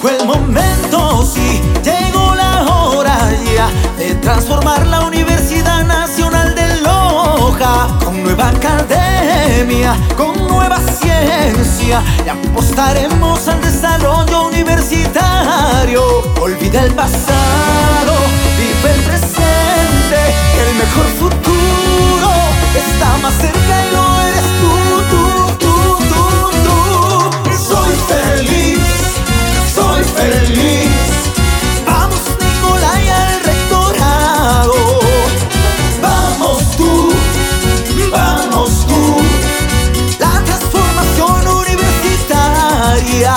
Llegó el momento, sí, llegó la hora ya de transformar la Universidad Nacional de Loja con nueva academia, con nueva ciencia, y apostaremos al desarrollo universitario. Olvida el pasado, vive el presente, el mejor futuro está más cerca y lo eres tú. Soy feliz, soy feliz. Vamos, Nicolai, al rectorado. Vamos tú, la transformación universitaria.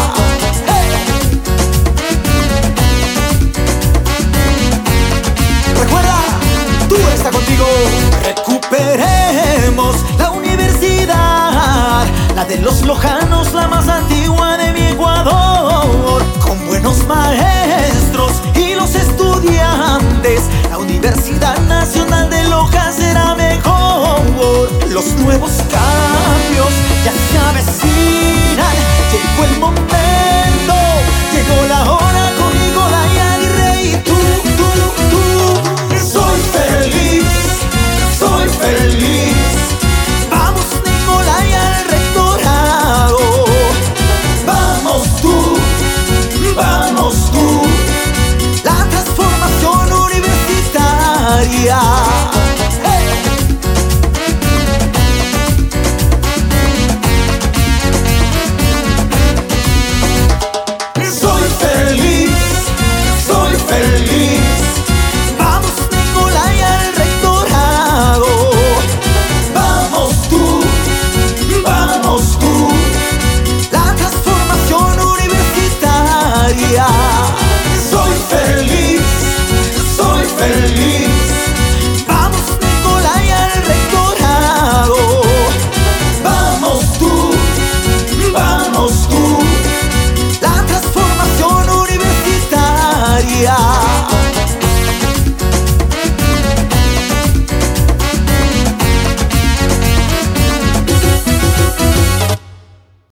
Recuerda, tú está contigo. Recuperemos la universidad, la de los lojanos, la más antigua de mi Ecuador, con buenos maestros y los estudiantes. La Universidad Nacional de Loja será mejor. Los nuevos cambios ya se avecinan. Llegó el momento, llegó la hora con Nicolai Aguirre y tú. Soy feliz, soy feliz. Vamos, Nicolai, al rectorado. Vamos tú, la transformación universitaria. Soy feliz, soy feliz. Vamos, Nicolai, al rectorado. Vamos tú, la transformación universitaria. Soy feliz, soy feliz.